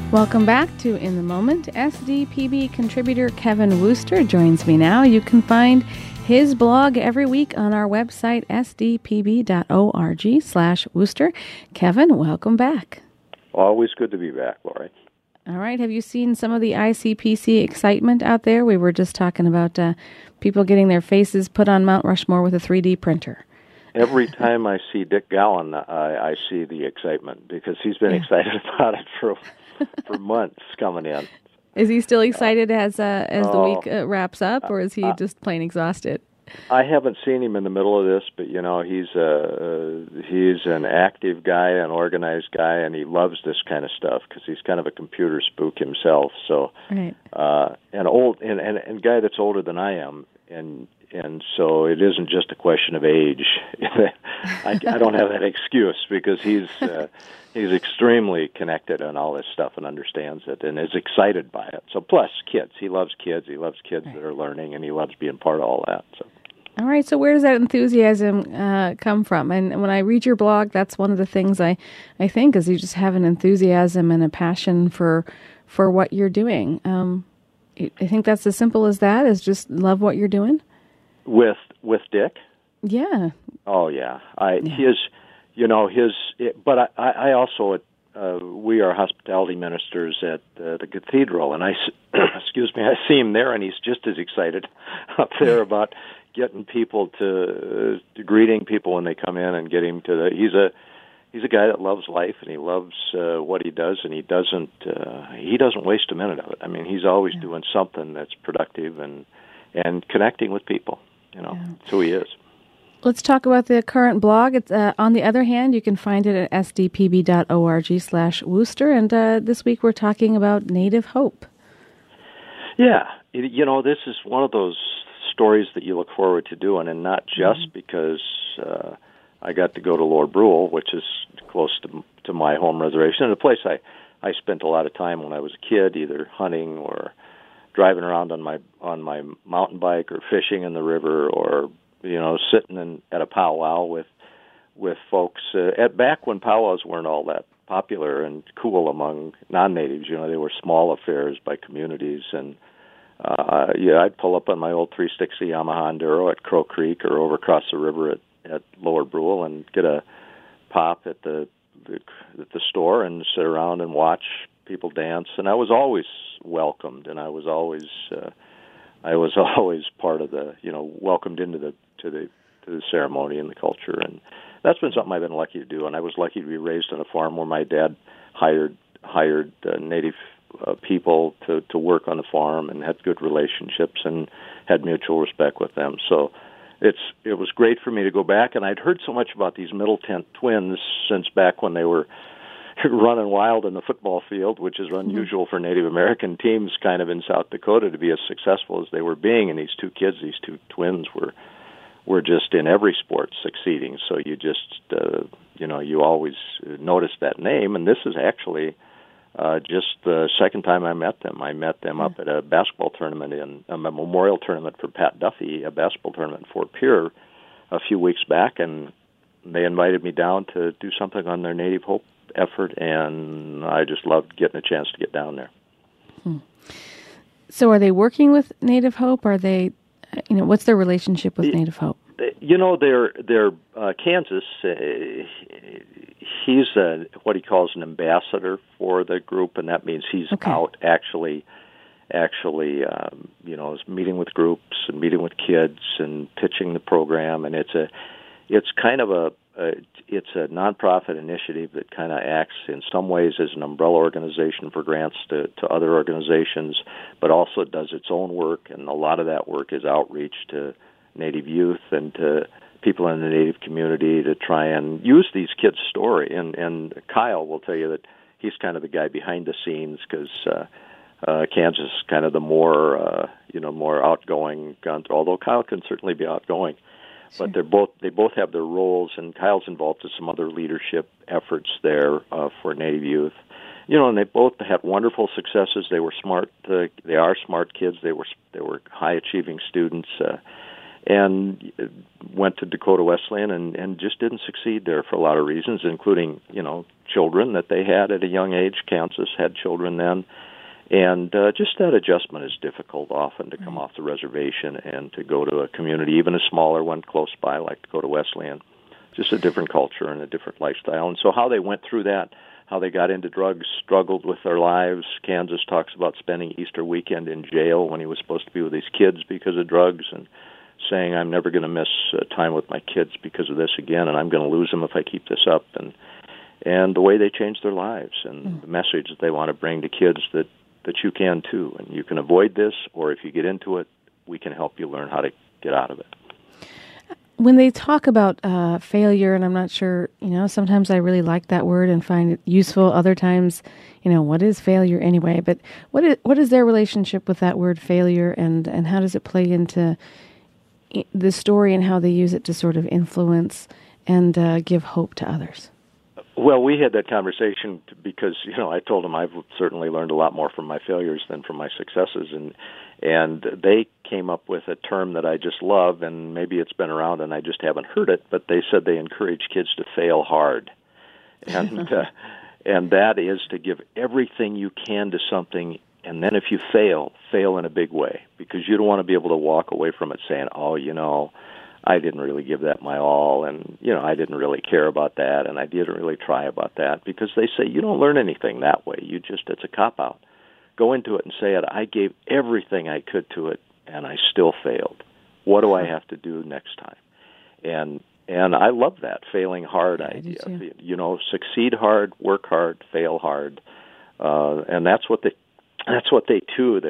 Welcome back to In the Moment. SDPB contributor Kevin Wooster joins me now. You can find his blog every week on our website, sdpb.org/Wooster. Kevin, welcome back. Always good to be back, Lori. All right. Have you seen some of the ICPC excitement out there? We were just talking about people getting their faces put on Mount Rushmore with a 3D printer. Every time I see Dick Gallen, I see the excitement because he's been excited about it for months coming in. Is he still excited as the week wraps up, or is he just plain exhausted? I haven't seen him in the middle of this, but he's an active guy, an organized guy, and he loves this kind of stuff because he's kind of a computer spook himself. So, right. And a guy that's older than I am, and so it isn't just a question of age. I don't have that excuse because he's extremely connected on all this stuff and understands it and is excited by it. So plus kids. He loves kids. He loves kids that are learning, and he loves being part of all that. So. All right. So where does that enthusiasm come from? And when I read your blog, that's one of the things I think is you just have an enthusiasm and a passion for what you're doing. I think that's as simple as that, is just love what you're doing. With Dick? Yeah. Oh yeah. But I also we are hospitality ministers at the cathedral, and I see him there, and he's just as excited up there about getting people to greeting people when they come in and getting to he's a guy that loves life, and he loves what he does, and he doesn't waste a minute of it. I mean, he's always doing something that's productive and connecting with people. That's who he is. Let's talk about the current blog. It's On the Other Hand, you can find it at sdpb.org/Wooster. And this week we're talking about Native Hope. Yeah. This is one of those stories that you look forward to doing, and not just because I got to go to Lord Brule, which is close to my home reservation, and a place I spent a lot of time when I was a kid, either hunting or driving around on my mountain bike or fishing in the river or sitting at a powwow with folks back when powwows weren't all that popular and cool among non-natives. They were small affairs by communities, and I'd pull up on my old 360 Yamaha Enduro at Crow Creek or over across the river at Lower Brule and get a pop at the store and sit around and watch people dance. And I was always welcomed, and I was always part of the welcomed into the ceremony and the culture, and that's been something I've been lucky to do. And I was lucky to be raised on a farm where my dad hired native people to work on the farm and had good relationships and had mutual respect with them. So it was great for me to go back, and I'd heard so much about these Middle Tent twins since back when they were running wild in the football field, which is unusual for Native American teams kind of in South Dakota to be as successful as they were being. And these two twins were just in every sport succeeding. So you just, you always notice that name. And this is actually just the second time I met them. I met them up at a basketball tournament a memorial tournament for Pat Duffy, a basketball tournament in Fort Pierre a few weeks back. And they invited me down to do something on their Native Hope effort, and I just loved getting a chance to get down there. So are they working with Native Hope? Are they, what's their relationship with Native Hope? They're Kansas. He's what he calls an ambassador for the group, and that means he's out actually, is meeting with groups and meeting with kids and pitching the program, and it's kind of a nonprofit initiative that kind of acts in some ways as an umbrella organization for grants to other organizations, but also does its own work, and a lot of that work is outreach to Native youth and to people in the Native community to try and use these kids' story. And Kyle will tell you that he's kind of the guy behind the scenes because Kansas is kind of the more outgoing, although Kyle can certainly be outgoing. Sure. But they both have their roles, and Kyle's involved in some other leadership efforts there for Native youth. And they both had wonderful successes. They were smart. They are smart kids. They were high achieving students, and went to Dakota Wesleyan and just didn't succeed there for a lot of reasons, including children that they had at a young age. Kansas had children then. And just that adjustment is difficult often to come off the reservation and to go to a community, even a smaller one close by, like to go to Wesleyan. Just a different culture and a different lifestyle. And so how they went through that, how they got into drugs, struggled with their lives. Kansas talks about spending Easter weekend in jail when he was supposed to be with his kids because of drugs, and saying, I'm never going to miss time with my kids because of this again, and I'm going to lose them if I keep this up. And the way they changed their lives and the message that they want to bring to kids that you can too, and you can avoid this, or if you get into it, we can help you learn how to get out of it. When they talk about failure, and I'm not sure, sometimes I really like that word and find it useful. Other times, what is failure anyway? But what is their relationship with that word failure, and how does it play into the story and how they use it to sort of influence and give hope to others? Well, we had that conversation because, I told them I've certainly learned a lot more from my failures than from my successes, and they came up with a term that I just love, and maybe it's been around and I just haven't heard it, but they said they encourage kids to fail hard. And and that is to give everything you can to something, and then if you fail in a big way, because you don't want to be able to walk away from it saying, I didn't really give that my all, and, I didn't really care about that, and I didn't really try about that, because they say you don't learn anything that way. It's a cop-out. Go into it and say it. I gave everything I could to it, and I still failed. What do I have to do next time? And I love that failing hard idea. Succeed hard, work hard, fail hard, and that's what they do.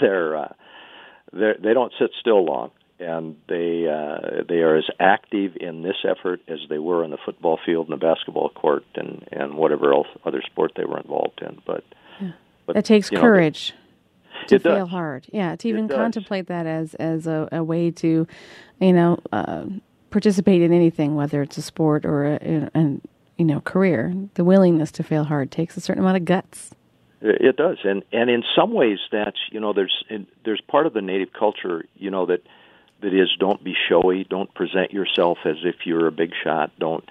They don't sit still long. And they are as active in this effort as they were in the football field and the basketball court and whatever else other sport they were involved in. But that takes courage to fail does. hard. Yeah, to even contemplate that as a way to, participate in anything, whether it's a sport or a career. The willingness to fail hard takes a certain amount of guts. It does, and in some ways that's there's part of the Native culture that is, don't be showy, don't present yourself as if you're a big shot, don't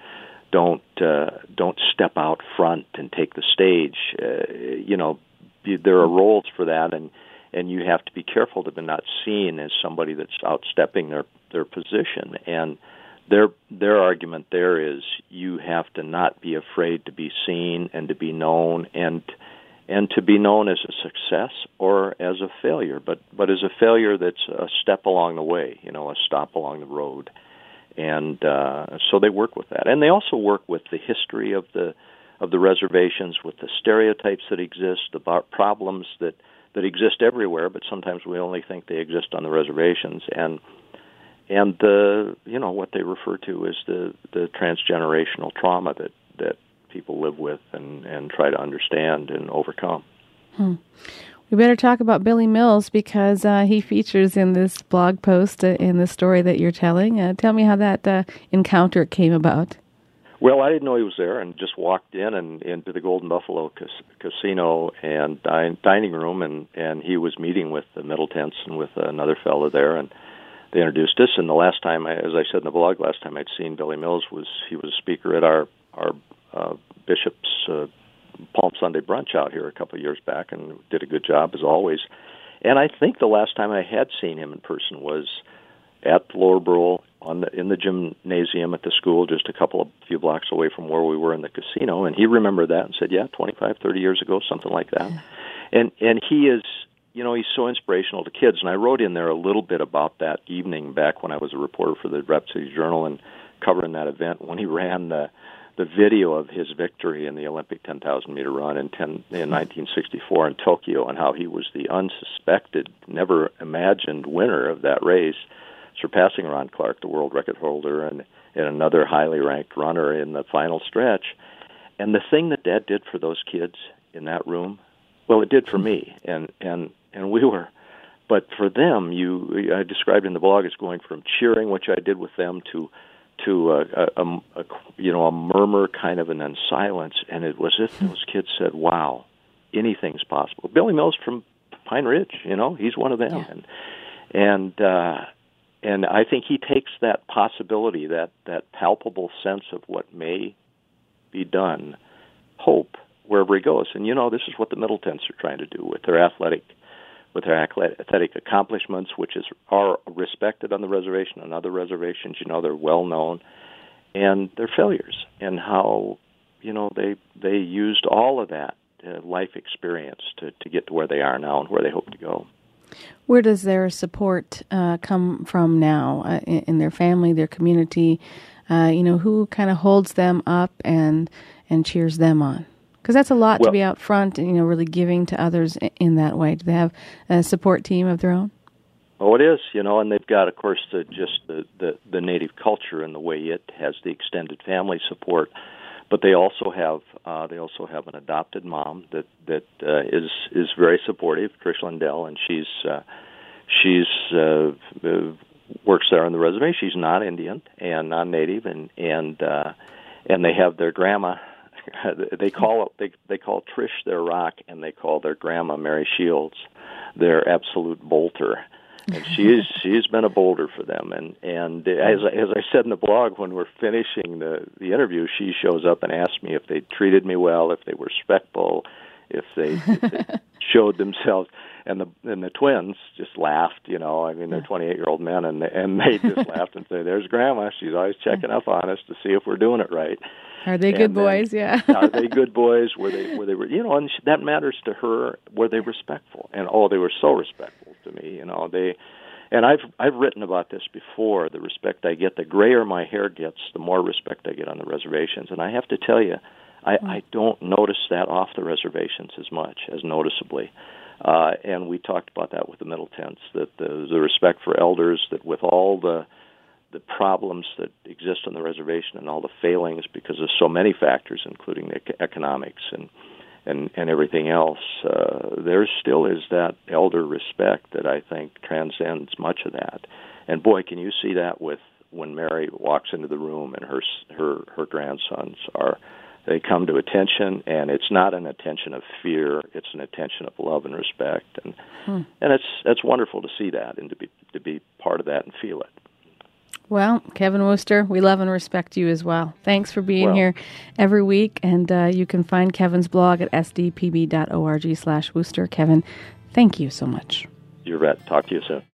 step out front and take the stage. There are roles for that, and you have to be careful to be not seen as somebody that's outstepping their position. And their argument there is you have to not be afraid to be seen and to be known and to be known as a success or as a failure, but as a failure that's a step along the way, a stop along the road. And so they work with that. And they also work with the history of the reservations, with the stereotypes that exist, about problems that exist everywhere, but sometimes we only think they exist on the reservations. And the what they refer to as the transgenerational trauma that people live with and try to understand and overcome. We better talk about Billy Mills because he features in this blog post in the story that you're telling. Tell me how that encounter came about. Well, I didn't know he was there, and just walked in and into the Golden Buffalo Casino and dining room, and he was meeting with the Middletons and with another fellow there, and they introduced us. And the last time, as I said in the blog, last time I'd seen Billy Mills he was a speaker at our Bishop's Palm Sunday brunch out here a couple of years back, and did a good job as always. And I think the last time I had seen him in person was at Lower Brule in the gymnasium at the school, just a few blocks away from where we were in the casino. And he remembered that and said, 25, 30 years ago, something like that. Yeah. And he is, he's so inspirational to kids. And I wrote in there a little bit about that evening back when I was a reporter for the Rapid City Journal and covering that event when he ran the video of his victory in the Olympic 10,000-meter run in 1964 in Tokyo, and how he was the unsuspected, never imagined winner of that race, surpassing Ron Clark, the world record holder, and another highly ranked runner in the final stretch. And the thing that Dad did for those kids in that room, well, it did for me, and we were. But for them, I described in the blog as going from cheering, which I did with them, to a murmur kind of, and then silence, and it was as if those kids said, "Wow, anything's possible." Billy Mills from Pine Ridge, he's one of them, yeah. And I think he takes that possibility, that palpable sense of what may be done, hope wherever he goes. And this is what the Middletons are trying to do with their athletic accomplishments, which are respected on the reservation and other reservations. They're well known, and their failures, and how they used all of that life experience to get to where they are now and where they hope to go. Where does their support come from now in their family, their community? Who kind of holds them up and cheers them on? Because that's a lot to be out front and, really giving to others in that way. Do they have a support team of their own? Oh, it is, and they've got, of course, the Native culture and the way it has the extended family support. But they also have an adopted mom that is very supportive, Trish Lindell, and she's works there on the reservation. She's not Indian and not Native, and they have their grandma. They call Trish their rock, and they call their grandma Mary Shields their absolute bolter. And she's been a boulder for them. And as I said in the blog, when we're finishing the interview, she shows up and asks me if they treated me well, if they were respectful, if they showed themselves. And the twins just laughed. They're 28-year-old men, and they just laughed and say, "There's Grandma. She's always checking up on us to see if we're doing it right." Are they good boys? Yeah. Are they good boys? Were they were, and that matters to her. Were they respectful? And they were so respectful to me. And I've written about this before. The respect I get, the grayer my hair gets, the more respect I get on the reservations. And I have to tell you, I don't notice that off the reservations as much, as noticeably. And we talked about that with the Middletons, that the respect for elders, that with all the problems that exist on the reservation and all the failings because of so many factors, including the economics and everything else, there still is that elder respect that I think transcends much of that. And boy, can you see that when Mary walks into the room and her grandsons they come to attention, and it's not an attention of fear; it's an attention of love and respect, and it's wonderful to see that and to be part of that and feel it. Well, Kevin Wooster, we love and respect you as well. Thanks for being here every week, and you can find Kevin's blog at sdpb.org/Wooster. Kevin, thank you so much. You bet. Talk to you soon.